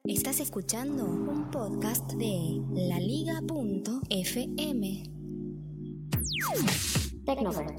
Estás escuchando un podcast de laliga.fm. Tecnovert.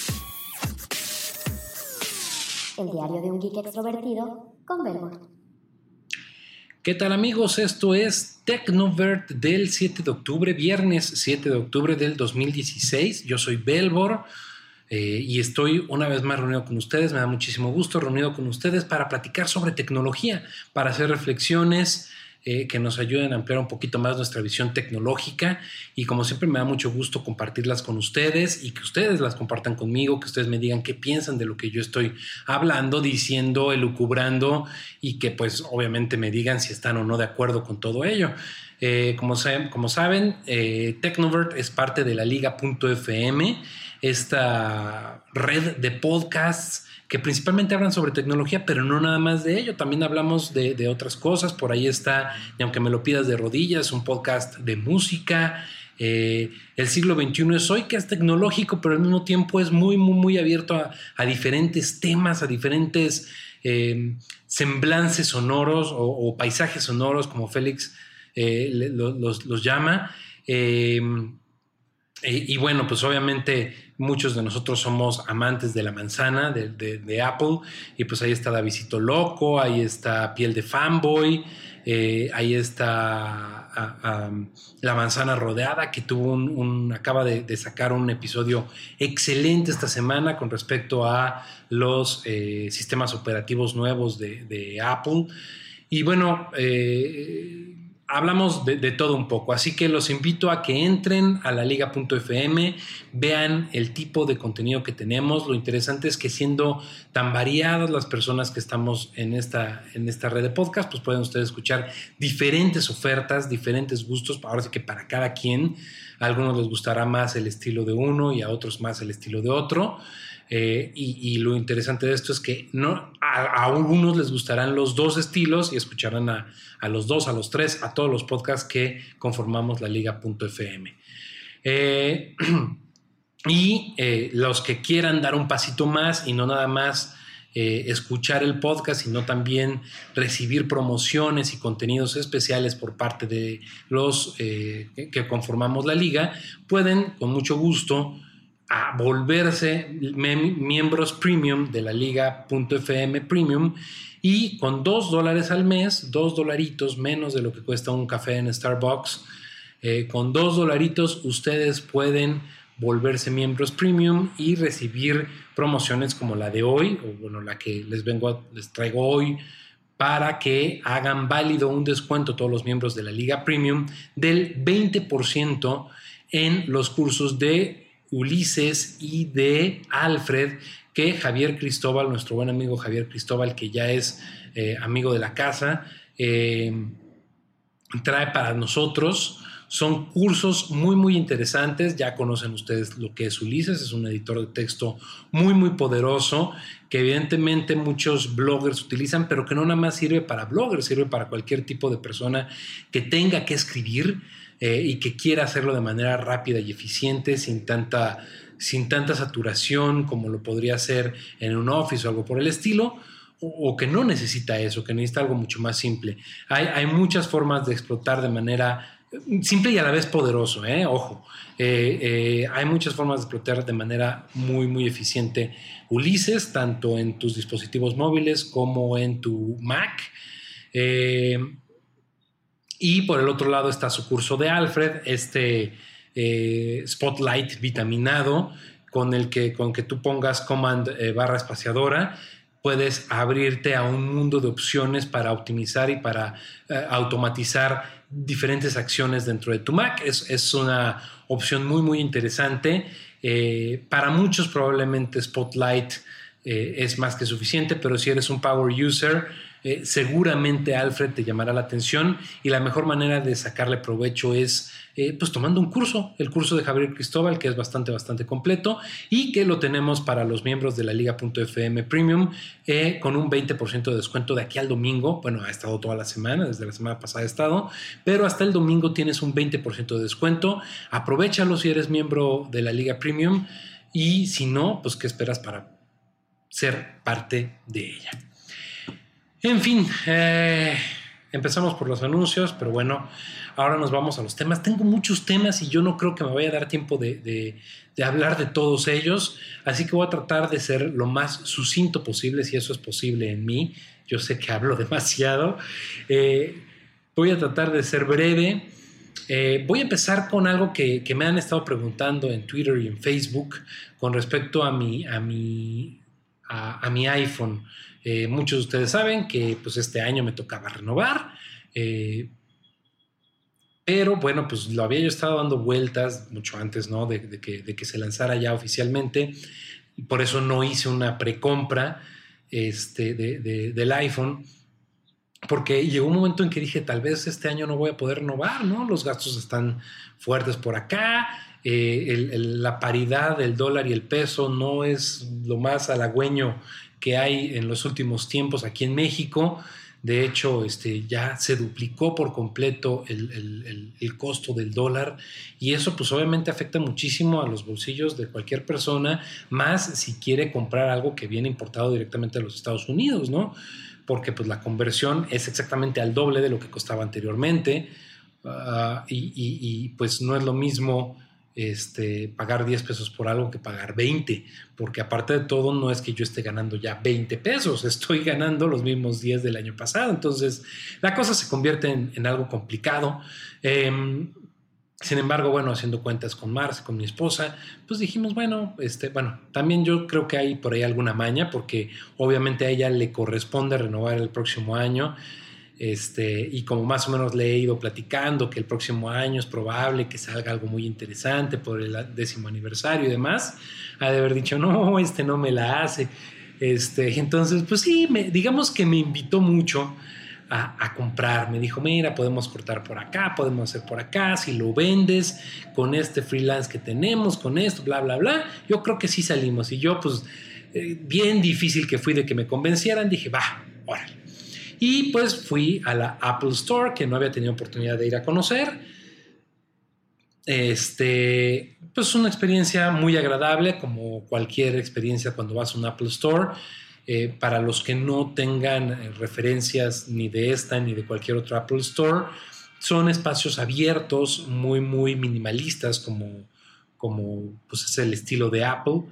El diario de un geek extrovertido con Belbor. ¿Qué tal, amigos? Esto es Tecnovert del 7 de octubre, viernes 7 de octubre del 2016. Yo soy Belbor y estoy una vez más reunido con ustedes. Me da muchísimo gusto reunido con ustedes para platicar sobre tecnología, para hacer reflexiones que nos ayuden a ampliar un poquito más nuestra visión tecnológica, y como siempre me da mucho gusto compartirlas con ustedes y que ustedes las compartan conmigo, que ustedes me digan qué piensan de lo que yo estoy hablando, diciendo, elucubrando, y que pues obviamente me digan si están o no de acuerdo con todo ello. Como saben, Tecnovert es parte de la Liga.fm, esta red de podcasts que principalmente hablan sobre tecnología, pero no nada más de ello. También hablamos de otras cosas. Por ahí está, y aunque me lo pidas de rodillas, un podcast de música. El siglo XXI es hoy, que es tecnológico, pero al mismo tiempo es muy abierto a diferentes temas, a diferentes semblances sonoros o paisajes sonoros, como Félix los llama. Y bueno, pues obviamente muchos de nosotros somos amantes de la manzana, de Apple, y pues ahí está Davidcito Loco, ahí está Piel de Fanboy, ahí está La Manzana Rodeada, que tuvo acaba de sacar un episodio excelente esta semana con respecto a los sistemas operativos nuevos de Apple. Y bueno, hablamos de todo un poco, así que los invito a que entren a la liga.fm, vean el tipo de contenido que tenemos. Lo interesante es que, siendo tan variadas las personas que estamos en esta red de podcast, pues pueden ustedes escuchar diferentes ofertas, diferentes gustos, ahora sí que para cada quien. A algunos les gustará más el estilo de uno y a otros más el estilo de otro. Y lo interesante de esto es que a algunos les gustarán los dos estilos y escucharán a los dos, a los tres, a todos los podcasts que conformamos la Liga.fm. Y los que quieran dar un pasito más y no nada más escuchar el podcast, sino también recibir promociones y contenidos especiales por parte de los que conformamos la Liga, pueden con mucho gusto a volverse miembros premium de la Liga.fm Premium, y con $2 al mes, $2 menos de lo que cuesta un café en Starbucks, con $2 ustedes pueden volverse miembros premium y recibir promociones como la de hoy, o bueno, la que les traigo hoy, para que hagan válido un descuento, todos los miembros de la Liga Premium, del 20% en los cursos de Ulises y de Alfred, que Javier Cristóbal, nuestro buen amigo Javier Cristóbal, que ya es amigo de la casa, trae para nosotros. Son cursos muy interesantes. Ya conocen ustedes lo que es Ulises, es un editor de texto muy poderoso, que evidentemente muchos bloggers utilizan, pero que no nada más sirve para bloggers, sirve para cualquier tipo de persona que tenga que escribir y que quiera hacerlo de manera rápida y eficiente, sin tanta saturación como lo podría hacer en un Office o algo por el estilo, o que no necesita eso, que necesita algo mucho más simple. Hay muchas formas de explotar de manera simple y a la vez poderoso, ojo. Hay muchas formas de explotar de manera muy eficiente Ulises, tanto en tus dispositivos móviles como en tu Mac. Y por el otro lado está su curso de Alfred, Spotlight vitaminado, con que tú pongas command barra espaciadora, puedes abrirte a un mundo de opciones para optimizar y para automatizar diferentes acciones dentro de tu Mac. Es una opción muy interesante. Para muchos probablemente Spotlight es más que suficiente, pero si eres un power user, seguramente Alfred te llamará la atención, y la mejor manera de sacarle provecho es pues tomando un curso, el curso de Javier Cristóbal, que es bastante completo, y que lo tenemos para los miembros de la Liga.fm Premium con un 20% de descuento de aquí al domingo. Bueno, ha estado toda la semana, desde la semana pasada ha estado, pero hasta el domingo tienes un 20% de descuento. Aprovéchalo si eres miembro de la Liga Premium, y si no, pues ¿qué esperas para ser parte de ella? En fin, empezamos por los anuncios, pero bueno, ahora nos vamos a los temas. Tengo muchos temas y yo no creo que me vaya a dar tiempo de hablar de todos ellos, así que voy a tratar de ser lo más sucinto posible, si eso es posible en mí. Yo sé que hablo demasiado. Voy a tratar de ser breve. Voy a empezar con algo que me han estado preguntando en Twitter y en Facebook con respecto a mi iPhone. Muchos de ustedes saben que pues, este año me tocaba renovar, pero bueno, pues lo había yo estado dando vueltas mucho antes, ¿no? de que se lanzara ya oficialmente, y por eso no hice una precompra del iPhone, porque llegó un momento en que dije, tal vez este año no voy a poder renovar, ¿no? Los gastos están fuertes por acá, la paridad del dólar y el peso no es lo más halagüeño que hay en los últimos tiempos aquí en México. De hecho, ya se duplicó por completo el costo del dólar, y eso pues obviamente afecta muchísimo a los bolsillos de cualquier persona, más si quiere comprar algo que viene importado directamente de los Estados Unidos, ¿no? Porque pues la conversión es exactamente al doble de lo que costaba anteriormente, y pues no es lo mismo pagar 10 pesos por algo que pagar 20, porque aparte de todo no es que yo esté ganando ya 20 pesos, estoy ganando los mismos 10 del año pasado, entonces la cosa se convierte en algo complicado. Sin embargo, bueno, haciendo cuentas con Marce, con mi esposa, pues dijimos, bueno, también yo creo que hay por ahí alguna maña, porque obviamente a ella le corresponde renovar el próximo año, y como más o menos le he ido platicando que el próximo año es probable que salga algo muy interesante por el 10º aniversario y demás, ha de haber dicho, no, no me la hace. Entonces, pues sí, digamos que me invitó mucho a comprar. Me dijo, mira, podemos cortar por acá, podemos hacer por acá, si lo vendes con este freelance que tenemos, con esto, bla, bla, bla. Yo creo que sí salimos. Y yo, pues, bien difícil que fui de que me convencieran, dije, va, órale. Y pues fui a la Apple Store, que no había tenido oportunidad de ir a conocer. Pues una experiencia muy agradable, como cualquier experiencia cuando vas a un Apple Store. Para los que no tengan referencias ni de esta ni de cualquier otro Apple Store, son espacios abiertos, muy, muy minimalistas, como pues es el estilo de Apple,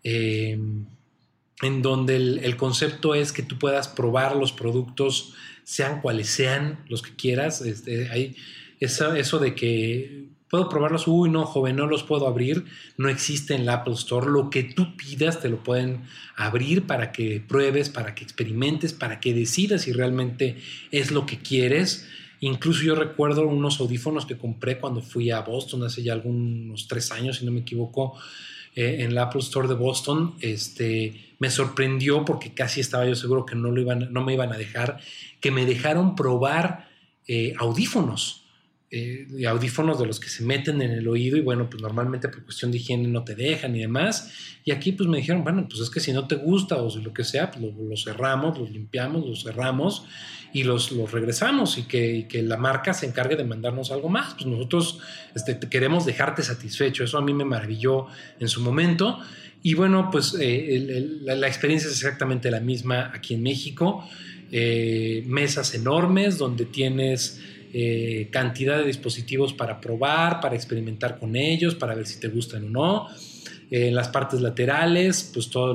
en donde el concepto es que tú puedas probar los productos, sean cuales sean los que quieras. Hay eso de que puedo probarlos, no, joven, no los puedo abrir, no existe en la Apple Store. Lo que tú pidas te lo pueden abrir para que pruebes, para que experimentes, para que decidas si realmente es lo que quieres. Incluso yo recuerdo unos audífonos que compré cuando fui a Boston hace ya algunos 3 años, si no me equivoco, en la Apple Store de Boston. Me sorprendió porque casi estaba yo seguro que no me iban a dejar, que me dejaron probar audífonos de los que se meten en el oído, y bueno, pues normalmente por cuestión de higiene no te dejan y demás, y aquí pues me dijeron, bueno, pues es que si no te gusta o si lo que sea, pues lo cerramos, los limpiamos, los cerramos y los regresamos, y que la marca se encargue de mandarnos algo más. Pues nosotros queremos dejarte satisfecho. Eso a mí me maravilló en su momento. Y bueno, pues la experiencia es exactamente la misma aquí en México. Mesas enormes donde tienes cantidad de dispositivos para probar, para experimentar con ellos, para ver si te gustan o no. En las partes laterales, pues todos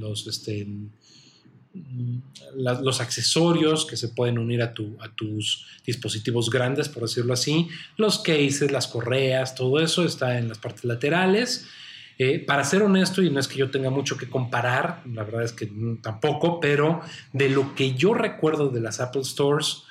los accesorios que se pueden unir a tus dispositivos grandes, por decirlo así, los cases, las correas, todo eso está en las partes laterales. Para ser honesto, y no es que yo tenga mucho que comparar, la verdad es que tampoco, pero de lo que yo recuerdo de las Apple Stores,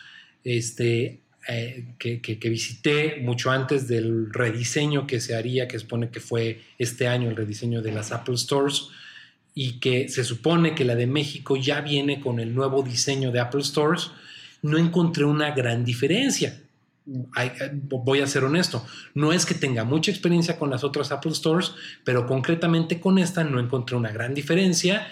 que visité mucho antes del rediseño que se haría, que supone que fue este año el rediseño de las Apple Stores, y que se supone que la de México ya viene con el nuevo diseño de Apple Stores, no encontré una gran diferencia. Voy a ser honesto, no es que tenga mucha experiencia con las otras Apple Stores, pero concretamente con esta no encontré una gran diferencia,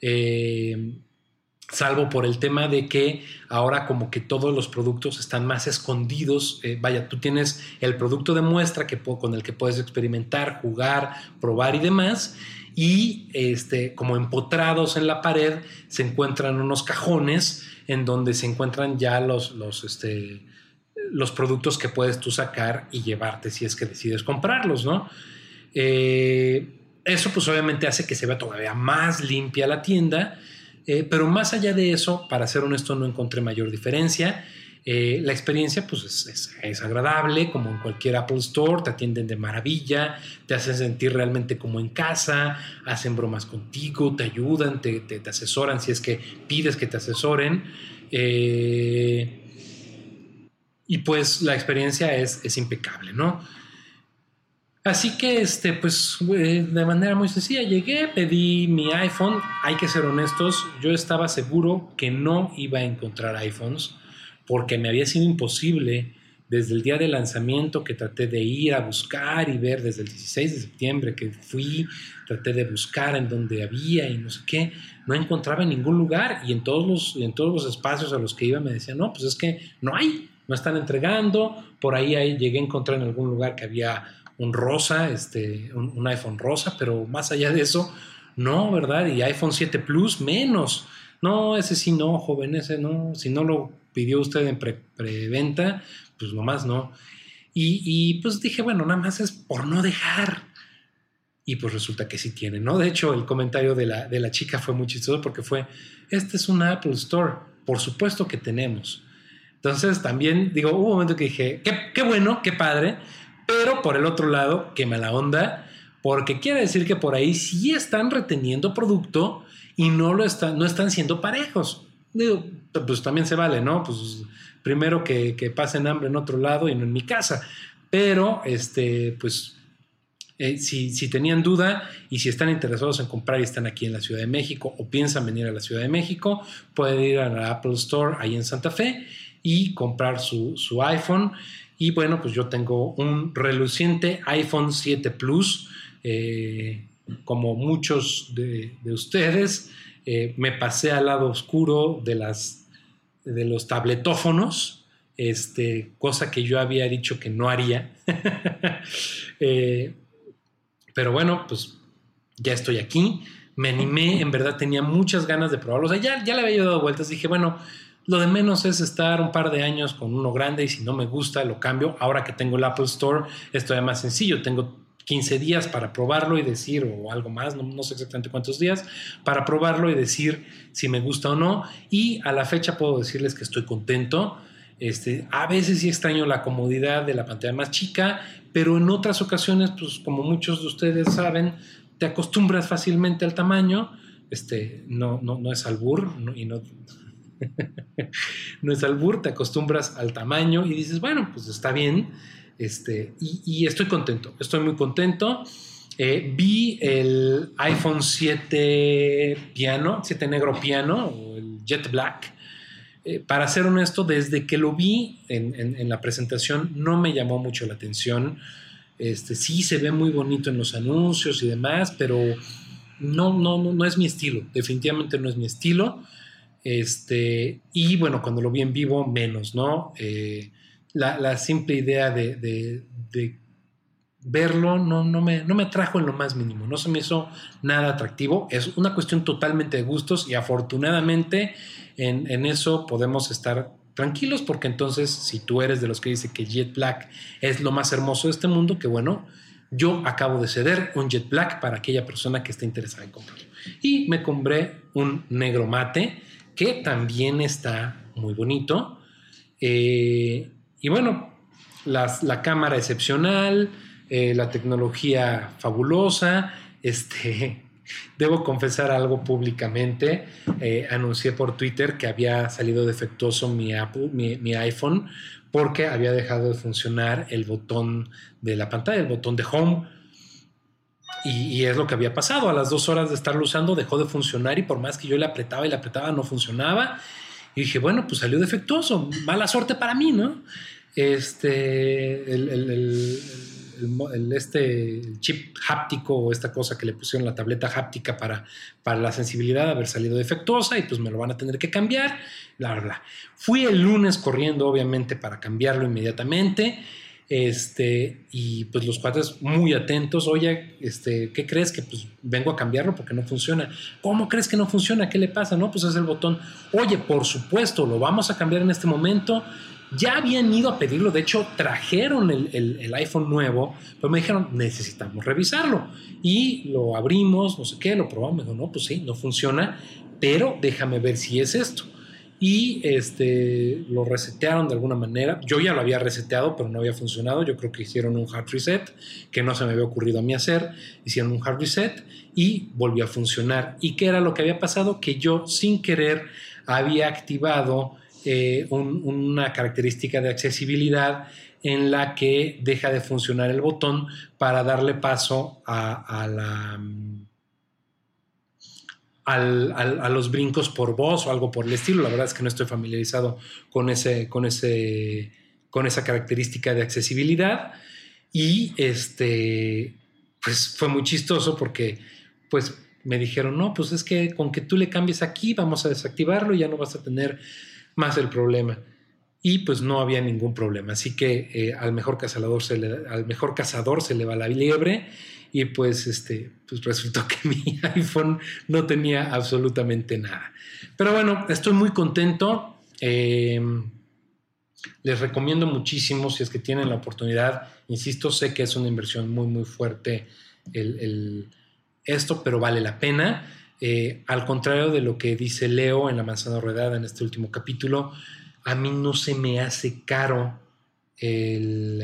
salvo por el tema de que ahora como que todos los productos están más escondidos. Tú tienes el producto de muestra con el que puedes experimentar, jugar, probar y demás, y como empotrados en la pared se encuentran unos cajones en donde se encuentran ya los productos que puedes tú sacar y llevarte si es que decides comprarlos, ¿no? Eso pues obviamente hace que se vea todavía más limpia la tienda, pero más allá de eso, para ser honesto, no encontré mayor diferencia. La experiencia pues es agradable, como en cualquier Apple Store, te atienden de maravilla, te hacen sentir realmente como en casa, hacen bromas contigo, te ayudan, te asesoran si es que pides que te asesoren, y pues la experiencia es impecable, ¿no? Así que pues de manera muy sencilla llegué, pedí mi iPhone. Hay que ser honestos, yo estaba seguro que no iba a encontrar iPhones porque me había sido imposible desde el día de lanzamiento, que traté de ir a buscar y ver desde el 16 de septiembre que fui, traté de buscar en donde había y no sé qué, no encontraba en ningún lugar, y en todos los espacios a los que iba me decían, no, pues es que no están entregando. Por ahí llegué a encontrar en algún lugar que había un rosa, un iPhone rosa, pero más allá de eso, no, ¿verdad? Y iPhone 7 Plus, menos. No, ese sí no, joven, ese no. Si no lo pidió usted en preventa, pues nomás no. Y pues dije, bueno, nada más es por no dejar. Y pues resulta que sí tiene, ¿no? De hecho, el comentario de la chica fue muy chistoso porque fue, este es una Apple Store, por supuesto que tenemos. Entonces también, digo, hubo un momento que dije, qué bueno, qué padre, pero por el otro lado, qué mala onda, porque quiere decir que por ahí sí están reteniendo producto y no están siendo parejos. Digo, pues también se vale, ¿no? Pues primero que pasen hambre en otro lado y no en mi casa. Pero, pues, si tenían duda y si están interesados en comprar y están aquí en la Ciudad de México o piensan venir a la Ciudad de México, pueden ir a la Apple Store ahí en Santa Fe y comprar su iPhone. Y bueno, pues yo tengo un reluciente iPhone 7 Plus, como muchos de ustedes. Me pasé al lado oscuro de los tabletófonos, cosa que yo había dicho que no haría. Pero bueno, pues ya estoy aquí, me animé, en verdad tenía muchas ganas de probarlo. O sea, ya le había dado vueltas, dije, bueno, lo de menos es estar un par de años con uno grande y si no me gusta lo cambio. Ahora que tengo el Apple Store es todavía más sencillo, tengo 15 días para probarlo y decir, o algo más, no sé exactamente cuántos días, para probarlo y decir si me gusta o no. Y a la fecha puedo decirles que estoy contento. A veces sí extraño la comodidad de la pantalla más chica, pero en otras ocasiones, pues como muchos de ustedes saben, te acostumbras fácilmente al tamaño. No es albur, y no no es albur, te acostumbras al tamaño y dices, bueno, pues está bien. Y estoy contento, estoy muy contento. Vi el iPhone 7 piano, 7 negro piano, o el Jet Black. Para ser honesto, desde que lo vi en la presentación no me llamó mucho la atención. Sí se ve muy bonito en los anuncios y demás, pero no es mi estilo, definitivamente no es mi estilo. Y bueno, cuando lo vi en vivo, menos, ¿no? La simple idea de verlo no me atrajo en lo más mínimo, no se me hizo nada atractivo. Es una cuestión totalmente de gustos y afortunadamente en eso podemos estar tranquilos, porque entonces si tú eres de los que dice que Jet Black es lo más hermoso de este mundo, que bueno, yo acabo de ceder un Jet Black para aquella persona que esté interesada en comprarlo. Y me compré un negro mate que también está muy bonito. Y bueno, la cámara excepcional, la tecnología fabulosa. Debo confesar algo públicamente. Anuncié por Twitter que había salido defectuoso mi iPhone, porque había dejado de funcionar el botón de la pantalla, el botón de home. Y es lo que había pasado. A las 2 horas de estarlo usando dejó de funcionar, y por más que yo le apretaba no funcionaba. Y dije, bueno, pues salió defectuoso, mala suerte para mí, ¿no? El chip háptico, o esta cosa que le pusieron, la tableta háptica para la sensibilidad, haber salido defectuosa, y pues me lo van a tener que cambiar, bla, bla, bla. Fui el lunes corriendo, obviamente, para cambiarlo inmediatamente. Y pues los cuates muy atentos. Oye, ¿qué crees? Que pues vengo a cambiarlo porque no funciona. ¿Cómo crees que no funciona? ¿Qué le pasa? No, pues es el botón. Oye, por supuesto, lo vamos a cambiar en este momento. Ya habían ido a pedirlo, de hecho trajeron el iPhone nuevo, pero me dijeron, necesitamos revisarlo. Y lo abrimos, no sé qué, lo probamos. Me dijo, no, pues sí, no funciona, pero déjame ver si es esto. Y lo resetearon de alguna manera. Yo ya lo había reseteado, pero no había funcionado. Yo creo que hicieron un hard reset, que no se me había ocurrido a mí hacer. Hicieron un hard reset y volvió a funcionar. ¿Y qué era lo que había pasado? Que yo sin querer había activado una característica de accesibilidad en la que deja de funcionar el botón para darle paso a los brincos por voz o algo por el estilo. La verdad es que no estoy familiarizado con esa característica de accesibilidad. Y pues fue muy chistoso porque pues me dijeron, no, pues es que con que tú le cambies aquí vamos a desactivarlo y ya no vas a tener más el problema. Y pues no había ningún problema. Así que al mejor cazador se le va la liebre. Y pues, pues resultó que mi iPhone no tenía absolutamente nada. Pero bueno, estoy muy contento. Les recomiendo muchísimo si es que tienen la oportunidad. Insisto, sé que es una inversión muy, muy fuerte esto, pero vale la pena. Al contrario de lo que dice Leo en La Manzana Rodada en este último capítulo, a mí no se me hace caro el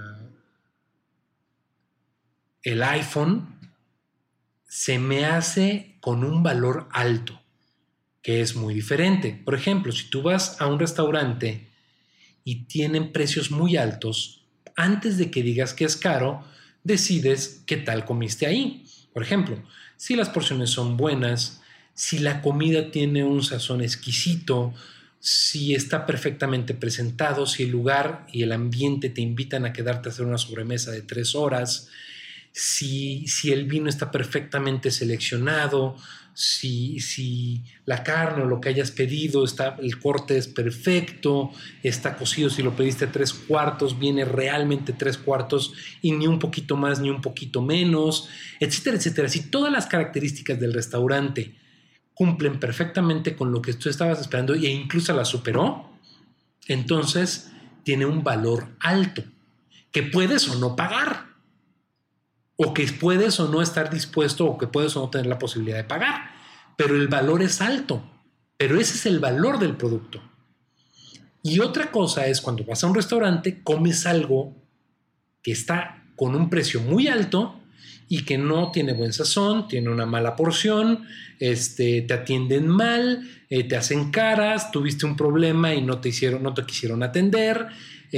iPhone. Se me hace con un valor alto, que es muy diferente. Por ejemplo, si tú vas a un restaurante y tienen precios muy altos, antes de que digas que es caro, decides qué tal comiste ahí. Por ejemplo, si las porciones son buenas, si la comida tiene un sazón exquisito, si está perfectamente presentado, si el lugar y el ambiente te invitan a quedarte a hacer una sobremesa de 3 horas, si el vino está perfectamente seleccionado, si la carne o lo que hayas pedido, el corte es perfecto, está cocido, si lo pediste 3/4, viene realmente 3/4 y ni un poquito más ni un poquito menos, etcétera, etcétera. Si todas las características del restaurante cumplen perfectamente con lo que tú estabas esperando e incluso la superó, entonces tiene un valor alto que puedes o no pagar, o que puedes o no estar dispuesto, o que puedes o no tener la posibilidad de pagar, pero el valor es alto, pero ese es el valor del producto. Y otra cosa es cuando vas a un restaurante, comes algo que está con un precio muy alto y que no tiene buen sazón, tiene una mala porción, te atienden mal, te hacen caras, tuviste un problema y no te quisieron atender,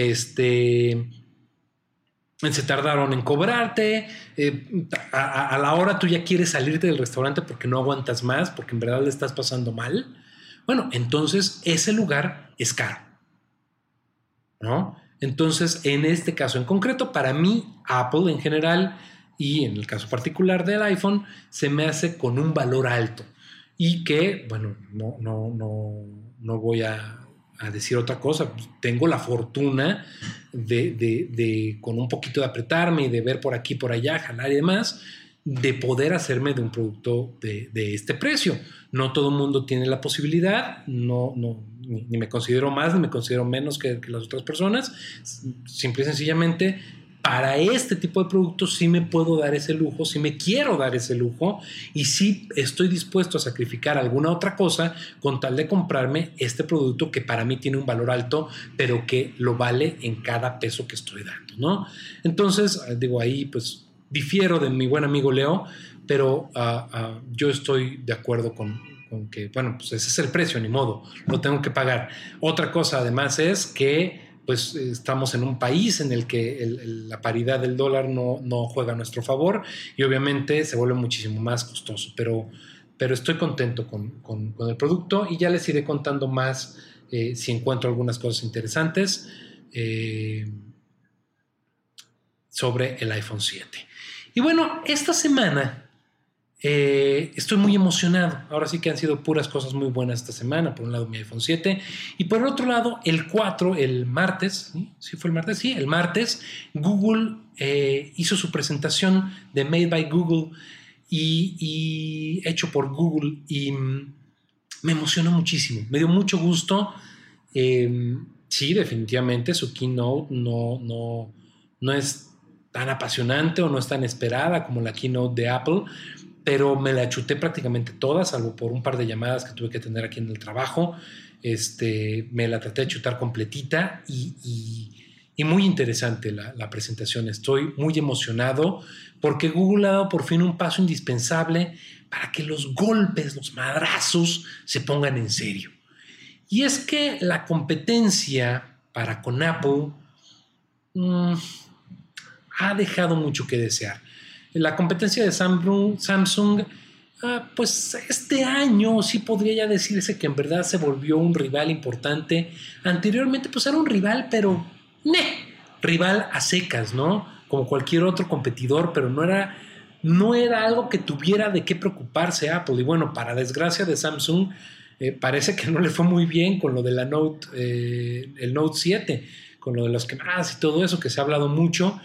se tardaron en cobrarte, a la hora tú ya quieres salirte del restaurante porque no aguantas más, porque en verdad le estás pasando mal. Bueno, entonces ese lugar es caro, ¿no? Entonces, en este caso en concreto, para mí, Apple en general y en el caso particular del iPhone, se me hace con un valor alto y que, bueno, no voy a decir otra cosa. Tengo la fortuna de con un poquito de apretarme y de ver por aquí, por allá, jalar y demás, de poder hacerme de un producto de este precio. No todo el mundo tiene la posibilidad, ni me considero más ni me considero menos que las otras personas. Simple y sencillamente, para este tipo de productos sí me puedo dar ese lujo, sí me quiero dar ese lujo y sí estoy dispuesto a sacrificar alguna otra cosa con tal de comprarme este producto que para mí tiene un valor alto, pero que lo vale en cada peso que estoy dando, ¿no? Entonces, digo, ahí pues difiero de mi buen amigo Leo, pero yo estoy de acuerdo con que, bueno, pues ese es el precio, ni modo, lo tengo que pagar. Otra cosa además es que pues estamos en un país en el que la paridad del dólar no juega a nuestro favor y obviamente se vuelve muchísimo más costoso, pero estoy contento con el producto y ya les iré contando más si encuentro algunas cosas interesantes sobre el iPhone 7. Y bueno, esta semana Estoy muy emocionado. Ahora sí que han sido puras cosas muy buenas esta semana. Por un lado mi iPhone 7 y por el otro lado el 4, el martes. ¿Sí fue el martes? Sí, el martes Google hizo su presentación de Made by Google y hecho por Google y me emocionó muchísimo. Me dio mucho gusto. Sí, definitivamente su keynote no es tan apasionante o no es tan esperada como la keynote de Apple, pero me la chuté prácticamente toda, salvo por un par de llamadas que tuve que tener aquí en el trabajo. Me la traté de chutar completita y muy interesante la presentación. Estoy muy emocionado porque Google ha dado por fin un paso indispensable para que los golpes, los madrazos se pongan en serio. Y es que la competencia para con Apple ha dejado mucho que desear. La competencia de Samsung, pues este año sí podría ya decirse que en verdad se volvió un rival importante. Anteriormente pues era un rival, pero rival a secas, ¿no? Como cualquier otro competidor, pero no era algo que tuviera de qué preocuparse Apple. Y bueno, para desgracia de Samsung, parece que no le fue muy bien con lo de la el Note 7, con lo de las quemadas y todo eso, que se ha hablado mucho.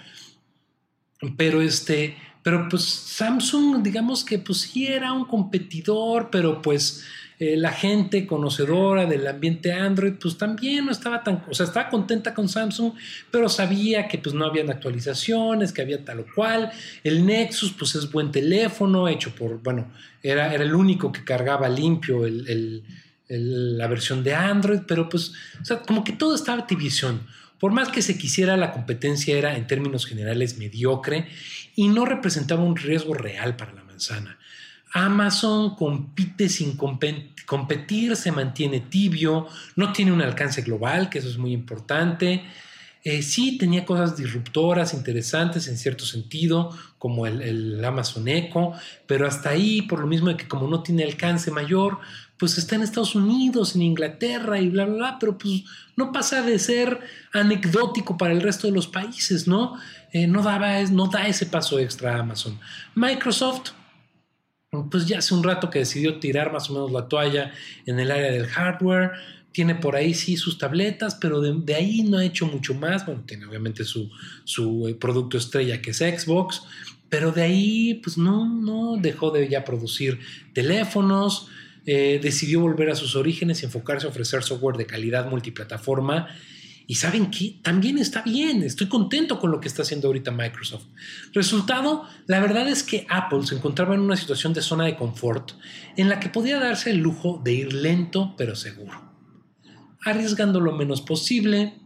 Pero pues Samsung, digamos que pues sí era un competidor, pero pues la gente conocedora del ambiente Android pues también no estaba estaba contenta con Samsung, pero sabía que pues no habían actualizaciones, que había tal o cual. El Nexus pues es buen teléfono, hecho por, bueno, era el único que cargaba limpio la versión de Android, pero pues, o sea, como que todo estaba tibizón. Por más que se quisiera, la competencia era en términos generales mediocre y no representaba un riesgo real para la manzana. Amazon compite sin competir, se mantiene tibio, no tiene un alcance global, que eso es muy importante. Sí tenía cosas disruptoras, interesantes en cierto sentido, como el Amazon Echo, pero hasta ahí, por lo mismo de que como no tiene alcance mayor, pues está en Estados Unidos, en Inglaterra y bla, bla, bla, pero pues no pasa de ser anecdótico para el resto de los países, ¿no? No da ese paso extra a Amazon. Microsoft, pues ya hace un rato que decidió tirar más o menos la toalla en el área del hardware. Tiene por ahí sí sus tabletas, pero de ahí no ha hecho mucho más. Bueno, tiene obviamente su producto estrella que es Xbox, pero de ahí pues no dejó de ya producir teléfonos. Decidió volver a sus orígenes y enfocarse a ofrecer software de calidad multiplataforma. Y ¿saben qué? También está bien. Estoy contento con lo que está haciendo ahorita Microsoft. Resultado, la verdad es que Apple se encontraba en una situación de zona de confort en la que podía darse el lujo de ir lento pero seguro, arriesgando lo menos posible,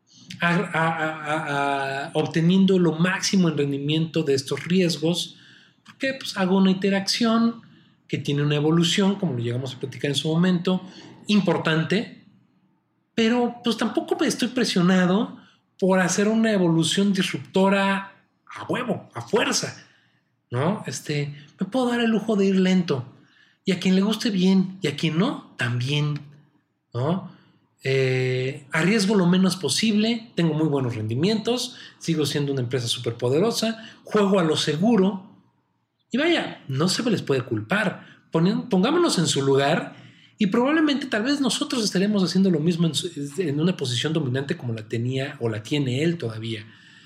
obteniendo lo máximo en rendimiento de estos riesgos, porque pues hago una interacción que tiene una evolución, como lo llegamos a platicar en su momento, importante, pero pues tampoco me estoy presionado por hacer una evolución disruptora a huevo, a fuerza, ¿no? Me puedo dar el lujo de ir lento, y a quien le guste bien, y a quien no, también, ¿no? Arriesgo lo menos posible, tengo muy buenos rendimientos, sigo siendo una empresa súper poderosa, juego a lo seguro y vaya, no se les puede culpar. Pongámonos en su lugar y probablemente tal vez nosotros estaremos haciendo lo mismo en una posición dominante como la tenía o la tiene él todavía.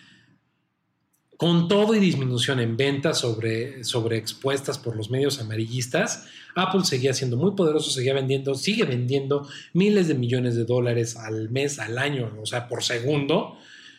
Con todo y disminución en ventas sobre expuestas por los medios amarillistas, Apple seguía siendo muy poderoso, sigue vendiendo miles de millones de dólares al mes, al año, o sea, por segundo.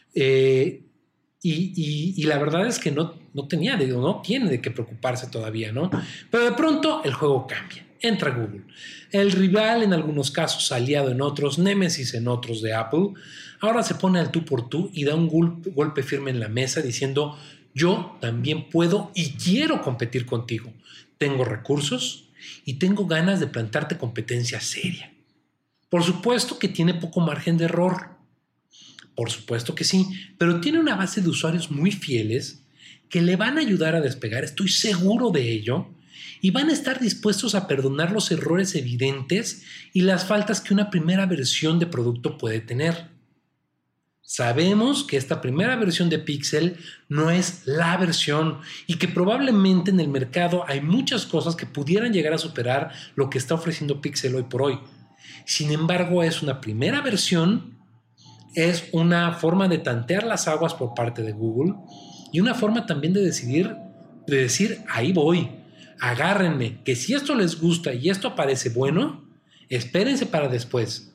Y la verdad es que no tiene de qué preocuparse todavía, ¿no? Pero de pronto el juego cambia. Entra Google, el rival en algunos casos, aliado en otros, némesis en otros de Apple. Ahora se pone al tú por tú y da un golpe firme en la mesa diciendo: yo también puedo y quiero competir contigo. Tengo recursos y tengo ganas de plantarte competencia seria. Por supuesto que tiene poco margen de error. Por supuesto que sí, pero tiene una base de usuarios muy fieles que le van a ayudar a despegar, estoy seguro de ello, y van a estar dispuestos a perdonar los errores evidentes y las faltas que una primera versión de producto puede tener. Sabemos que esta primera versión de Pixel no es la versión y que probablemente en el mercado hay muchas cosas que pudieran llegar a superar lo que está ofreciendo Pixel hoy por hoy. Sin embargo, es una primera versión, es una forma de tantear las aguas por parte de Google y una forma también de decir, ahí voy, agárrenme, que si esto les gusta y esto parece bueno, espérense para después.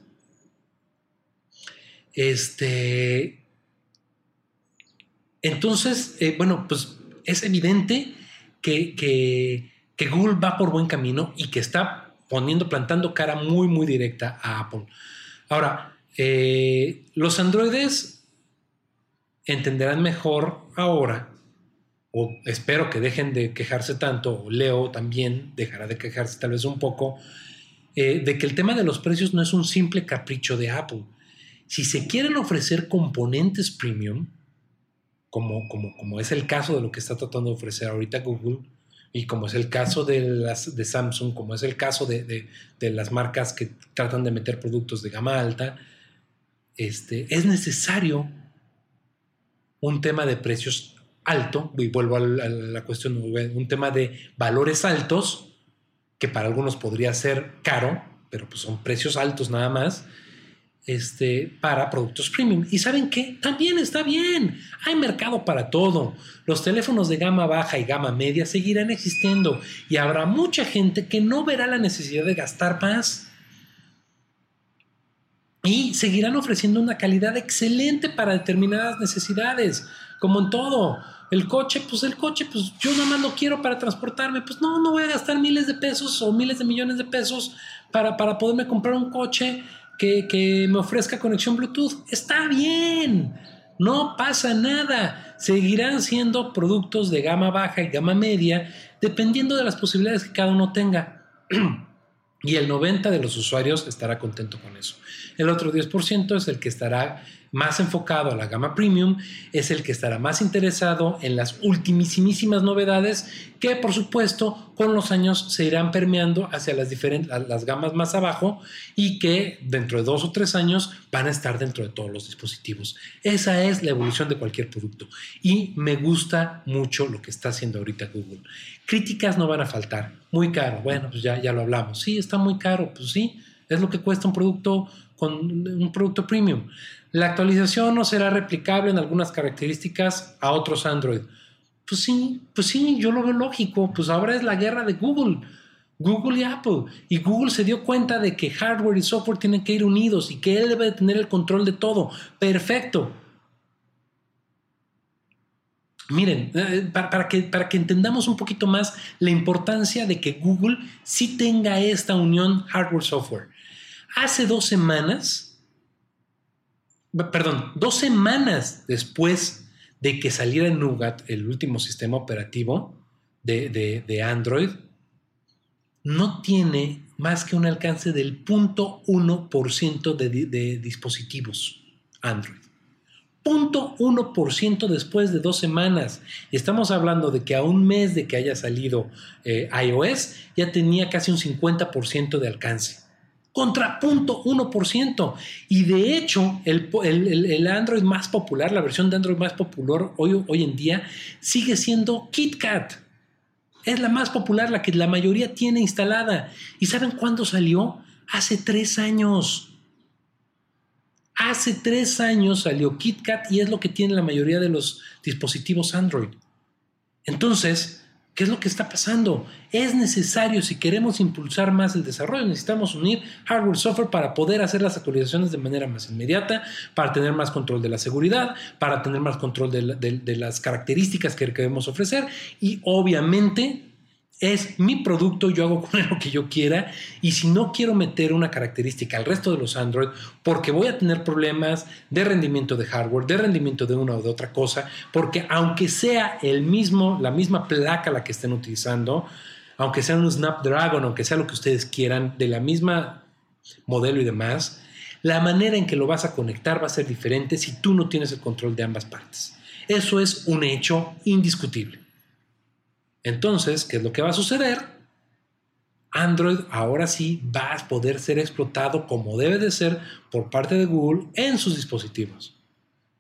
Entonces, bueno, pues es evidente que Google va por buen camino y que está plantando cara muy, muy directa a Apple. Ahora, los androides entenderán mejor ahora, o espero que dejen de quejarse tanto, o Leo también dejará de quejarse tal vez un poco, de que el tema de los precios no es un simple capricho de Apple. Si se quieren ofrecer componentes premium, como es el caso de lo que está tratando de ofrecer ahorita Google, y como es el caso de Samsung, como es el caso de las marcas que tratan de meter productos de gama alta, es necesario un tema de precios alto, y vuelvo a la cuestión, un tema de valores altos, que para algunos podría ser caro, pero pues son precios altos nada más, para productos premium. ¿Y saben qué? También está bien. Hay mercado para todo. Los teléfonos de gama baja y gama media seguirán existiendo y habrá mucha gente que no verá la necesidad de gastar más y seguirán ofreciendo una calidad excelente para determinadas necesidades, como en todo. El coche, pues yo nada más lo quiero para transportarme. Pues no voy a gastar miles de pesos o miles de millones de pesos para poderme comprar un coche que me ofrezca conexión Bluetooth. Está bien, no pasa nada. Seguirán siendo productos de gama baja y gama media, dependiendo de las posibilidades que cada uno tenga. Y el 90% de los usuarios estará contento con eso. El otro 10% es el que estará más enfocado a la gama premium, es el que estará más interesado en las ultimísimas novedades que, por supuesto, con los años se irán permeando hacia las gamas más abajo y que dentro de 2 o 3 años van a estar dentro de todos los dispositivos. Esa es la evolución de cualquier producto y me gusta mucho lo que está haciendo ahorita Google. Críticas no van a faltar. Muy caro. Bueno, pues ya lo hablamos. Sí, está muy caro. Pues sí, es lo que cuesta un producto premium. La actualización no será replicable en algunas características a otros Android. Pues sí, yo lo veo lógico. Pues ahora es la guerra de Google y Apple. Y Google se dio cuenta de que hardware y software tienen que ir unidos y que él debe tener el control de todo. Perfecto. Miren, para que entendamos un poquito más la importancia de que Google sí tenga esta unión hardware-software. Hace 2 semanas después de que saliera Nougat, el último sistema operativo de Android, no tiene más que un alcance del 0.1% de dispositivos Android. 0.1% después de 2 semanas. Y estamos hablando de que a un mes de que haya salido iOS ya tenía casi un 50% de alcance. Contra 0.1%. Y de hecho, el Android más popular, la versión de Android más popular hoy en día, sigue siendo KitKat. Es la más popular, la que la mayoría tiene instalada. ¿Y saben cuándo salió? Hace 3 años. Hace 3 años salió KitKat y es lo que tiene la mayoría de los dispositivos Android. Entonces, ¿qué es lo que está pasando? Es necesario, si queremos impulsar más el desarrollo, necesitamos unir hardware y software para poder hacer las actualizaciones de manera más inmediata, para tener más control de la seguridad, para tener más control de las características que queremos ofrecer y obviamente es mi producto, yo hago con él lo que yo quiera y si no quiero meter una característica al resto de los Android porque voy a tener problemas de rendimiento de hardware, de rendimiento de una o de otra cosa, porque aunque sea la misma placa la que estén utilizando, aunque sea un Snapdragon, aunque sea lo que ustedes quieran, de la misma modelo y demás, la manera en que lo vas a conectar va a ser diferente si tú no tienes el control de ambas partes. Eso es un hecho indiscutible. Entonces, ¿qué es lo que va a suceder? Android ahora sí va a poder ser explotado como debe de ser por parte de Google en sus dispositivos.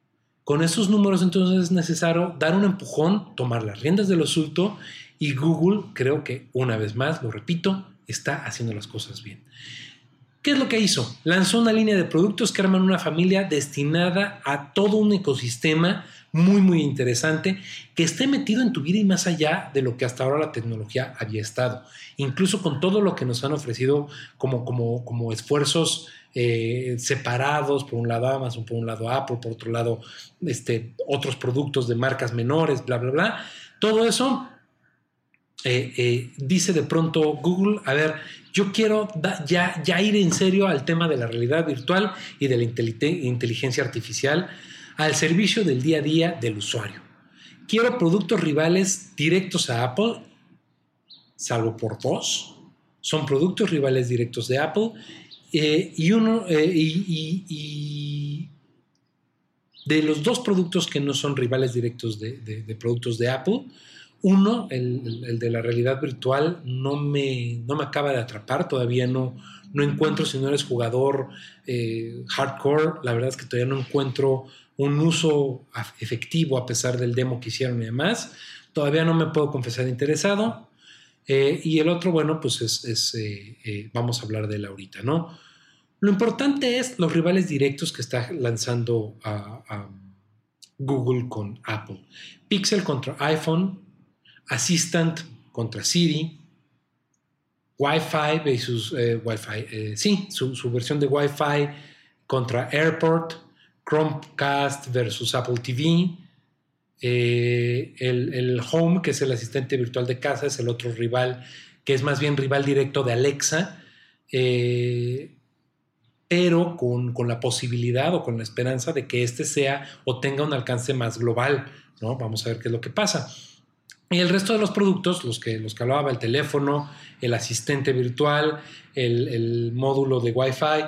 Con esos números entonces es necesario dar un empujón, tomar las riendas del asunto, y Google, creo que una vez más, lo repito, está haciendo las cosas bien. ¿Qué es lo que hizo? Lanzó una línea de productos que arman una familia destinada a todo un ecosistema muy, muy interesante que esté metido en tu vida y más allá de lo que hasta ahora la tecnología había estado. Incluso con todo lo que nos han ofrecido como esfuerzos separados, por un lado Amazon, por un lado Apple, por otro lado otros productos de marcas menores, bla, bla, bla. Todo eso dice de pronto Google, a ver, yo quiero ya ir en serio al tema de la realidad virtual y de la inteligencia artificial al servicio del día a día del usuario. Quiero productos rivales directos a Apple, salvo por dos. Son productos rivales directos de Apple y de los dos productos que no son rivales directos de productos de Apple, uno, el de la realidad virtual, no me acaba de atrapar. Todavía no encuentro, si no eres jugador hardcore, la verdad es que todavía no encuentro un uso efectivo a pesar del demo que hicieron y demás. Todavía no me puedo confesar interesado. Y el otro, bueno, pues vamos a hablar de él ahorita, ¿no? Lo importante es los rivales directos que está lanzando a Google con Apple. Pixel contra iPhone, Assistant contra Siri, Wi-Fi versus su versión de Wi-Fi contra AirPort, Chromecast versus Apple TV, el Home, que es el asistente virtual de casa, es el otro rival, que es más bien rival directo de Alexa, pero con la posibilidad o con la esperanza de que sea o tenga un alcance más global, ¿no? Vamos a ver qué es lo que pasa. Y el resto de los productos, los que hablaba, el teléfono, el asistente virtual, el módulo de Wi-Fi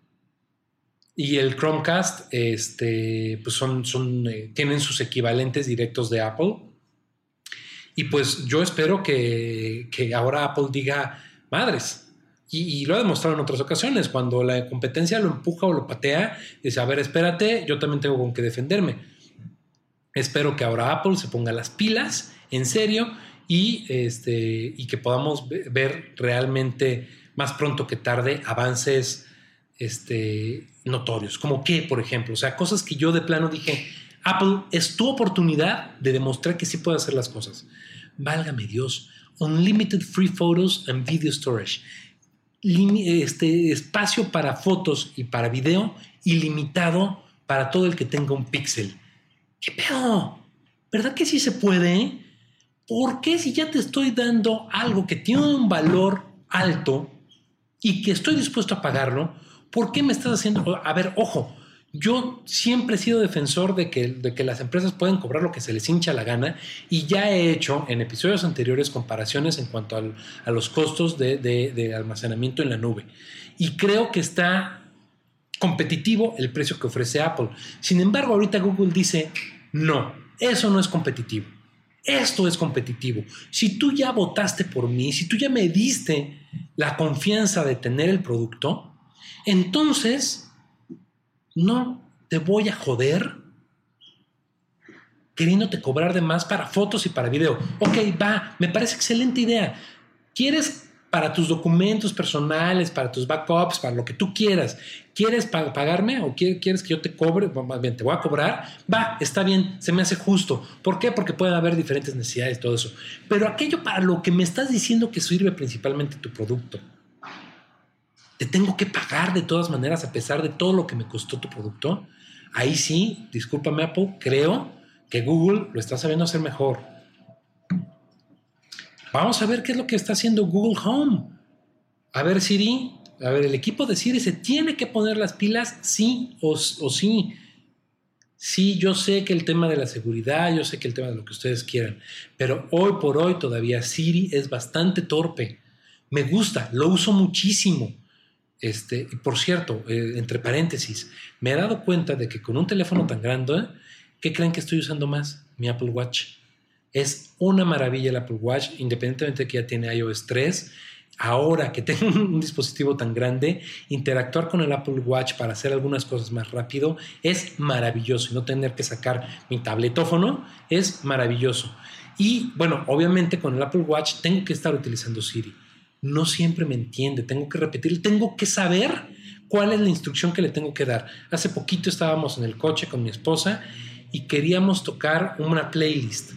y el Chromecast, pues tienen sus equivalentes directos de Apple. Y pues yo espero que ahora Apple diga, madres, y lo ha demostrado en otras ocasiones, cuando la competencia lo empuja o lo patea, dice, a ver, espérate, yo también tengo con qué defenderme. Espero que ahora Apple se ponga las pilas en serio y que podamos ver realmente más pronto que tarde avances notorios. Como que, por ejemplo, o sea, cosas que yo de plano dije, Apple, es tu oportunidad de demostrar que sí puede hacer las cosas. Válgame Dios. Unlimited free photos and video storage. Espacio para fotos y para video ilimitado para todo el que tenga un Pixel. ¿Qué pedo? ¿Verdad que sí se puede? ¿Por qué si ya te estoy dando algo que tiene un valor alto y que estoy dispuesto a pagarlo, por qué me estás haciendo? A ver, ojo, yo siempre he sido defensor de que las empresas pueden cobrar lo que se les hincha la gana y ya he hecho en episodios anteriores comparaciones en cuanto a los costos de almacenamiento en la nube. Y creo que está competitivo el precio que ofrece Apple. Sin embargo, ahorita Google dice, no, eso no es competitivo. Esto es competitivo. Si tú ya votaste por mí, si tú ya me diste la confianza de tener el producto, entonces no te voy a joder queriéndote cobrar de más para fotos y para video. Ok, va, me parece excelente idea. ¿Quieres para tus documentos personales, para tus backups, para lo que tú quieras? ¿Quieres pagarme o quieres que yo te cobre? Más bien, te voy a cobrar. Va, está bien, se me hace justo. ¿Por qué? Porque pueden haber diferentes necesidades, todo eso. Pero aquello para lo que me estás diciendo que sirve principalmente tu producto, te tengo que pagar de todas maneras a pesar de todo lo que me costó tu producto. Ahí sí, discúlpame Apple, creo que Google lo está sabiendo hacer mejor. Vamos a ver qué es lo que está haciendo Google Home. A ver, Siri, el equipo de Siri se tiene que poner las pilas, sí o sí. Sí, yo sé que el tema de la seguridad, yo sé que el tema de lo que ustedes quieran, pero hoy por hoy todavía Siri es bastante torpe. Me gusta, lo uso muchísimo. Y por cierto, entre paréntesis, me he dado cuenta de que con un teléfono tan grande, ¿qué creen que estoy usando más? Mi Apple Watch. Es una maravilla el Apple Watch, independientemente de que ya tiene iOS 3. ahora que tengo un dispositivo tan grande, interactuar con el Apple Watch para hacer algunas cosas más rápido es maravilloso, y no tener que sacar mi tabletófono es maravilloso. Y bueno, obviamente con el Apple Watch tengo que estar utilizando Siri. No siempre me entiende, tengo que repetir, tengo que saber cuál es la instrucción que le tengo que dar. Hace poquito estábamos en el coche con mi esposa y queríamos tocar una playlist.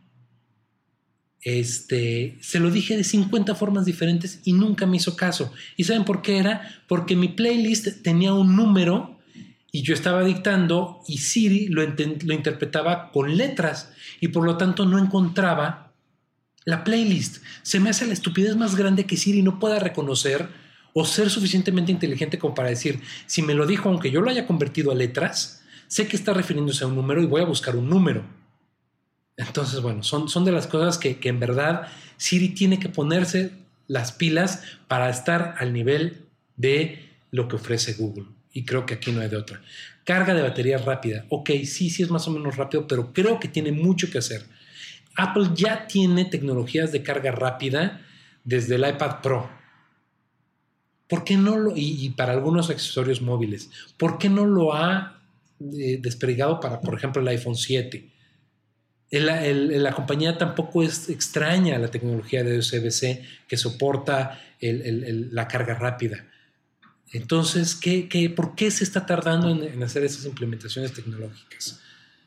Se lo dije de 50 formas diferentes y nunca me hizo caso. ¿Y saben por qué era? Porque mi playlist tenía un número y yo estaba dictando y Siri lo interpretaba con letras y por lo tanto no encontraba la playlist. Se me hace la estupidez más grande que Siri no pueda reconocer o ser suficientemente inteligente como para decir, si me lo dijo aunque yo lo haya convertido a letras, sé que está refiriéndose a un número y voy a buscar un número. Entonces, bueno, son de las cosas que en verdad Siri tiene que ponerse las pilas para estar al nivel de lo que ofrece Google. Y creo que aquí no hay de otra. Carga de batería rápida. Ok, sí es más o menos rápido, pero creo que tiene mucho que hacer. Apple ya tiene tecnologías de carga rápida desde el iPad Pro. ¿Por qué no lo? Y para algunos accesorios móviles. ¿Por qué no lo ha desplegado para, por ejemplo, el iPhone 7? La compañía tampoco es extraña a la tecnología de USB-C que soporta la carga rápida. Entonces, ¿por qué se está tardando en hacer esas implementaciones tecnológicas?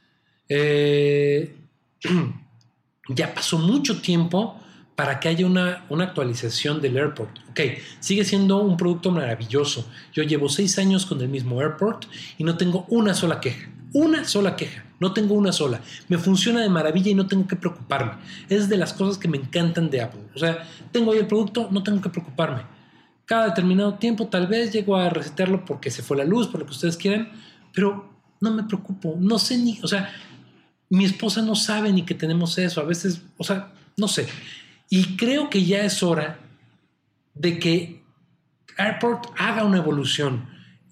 Ya pasó mucho tiempo para que haya una actualización del AirPort. Ok, sigue siendo un producto maravilloso. Yo llevo 6 años con el mismo AirPort y no tengo una sola queja. Una sola queja. No tengo una sola. Me funciona de maravilla y no tengo que preocuparme. Es de las cosas que me encantan de Apple. O sea, tengo ahí el producto, no tengo que preocuparme. Cada determinado tiempo tal vez llego a resetearlo porque se fue la luz, por lo que ustedes quieran, pero no me preocupo. No sé ni... O sea, mi esposa no sabe ni que tenemos eso. A veces, o sea, no sé. Y creo que ya es hora de que AirPort haga una evolución.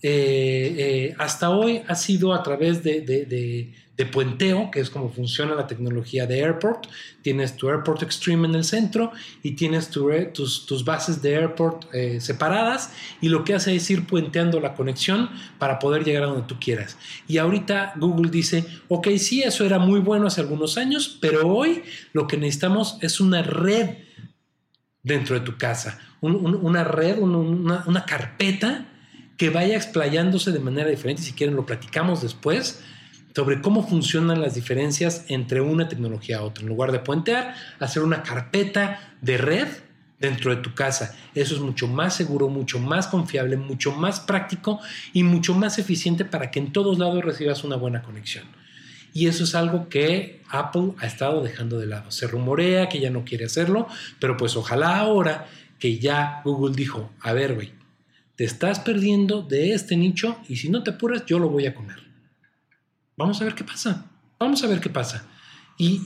Hasta hoy ha sido a través de puenteo, que es como funciona la tecnología de AirPort. Tienes tu AirPort Extreme en el centro y tienes tus bases de AirPort separadas, y lo que hace es ir puenteando la conexión para poder llegar a donde tú quieras. Y ahorita Google dice, ok, sí, eso era muy bueno hace algunos años, pero hoy lo que necesitamos es una red dentro de tu casa, una red, una carpeta que vaya explayándose de manera diferente. Si quieren lo platicamos después sobre cómo funcionan las diferencias entre una tecnología a otra. En lugar de puentear, hacer una carpeta de red dentro de tu casa. Eso es mucho más seguro, mucho más confiable, mucho más práctico y mucho más eficiente para que en todos lados recibas una buena conexión. Y eso es algo que Apple ha estado dejando de lado. Se rumorea que ya no quiere hacerlo, pero pues ojalá ahora que ya Google dijo, a ver, güey, te estás perdiendo de este nicho y si no te apuras, yo lo voy a comer. Vamos a ver qué pasa. Vamos a ver qué pasa. Y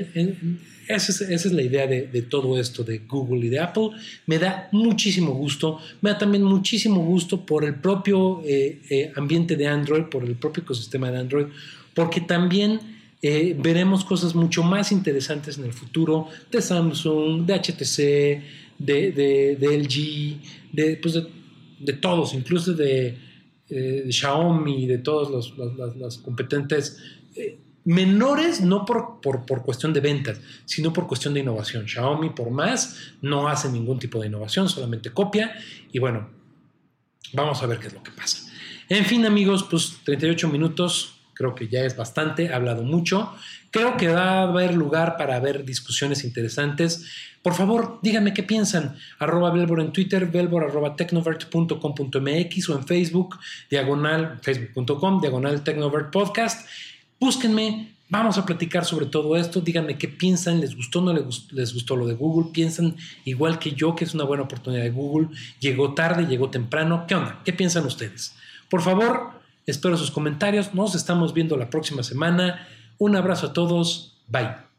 esa es la idea de todo esto de Google y de Apple. Me da muchísimo gusto. Me da también muchísimo gusto por el propio ambiente de Android, por el propio ecosistema de Android, porque también veremos cosas mucho más interesantes en el futuro de Samsung, de HTC, de LG, de todos, incluso de Xiaomi, de todos los competentes menores, no por cuestión de ventas, sino por cuestión de innovación. Xiaomi, por más, no hace ningún tipo de innovación, solamente copia. Y bueno, vamos a ver qué es lo que pasa. En fin, amigos, pues 38 minutos, creo que ya es bastante, he hablado mucho. Creo que va a haber lugar para ver discusiones interesantes. Por favor, díganme qué piensan. @Belbor en Twitter, Belbor @tecnovert.com.mx o en Facebook, facebook.com, /Tecnovert Podcast. Búsquenme, vamos a platicar sobre todo esto. Díganme qué piensan, les gustó, no les gustó lo de Google. ¿Piensan igual que yo que es una buena oportunidad de Google? ¿Llegó tarde, llegó temprano? ¿Qué onda? ¿Qué piensan ustedes? Por favor, espero sus comentarios. Nos estamos viendo la próxima semana. Un abrazo a todos. Bye.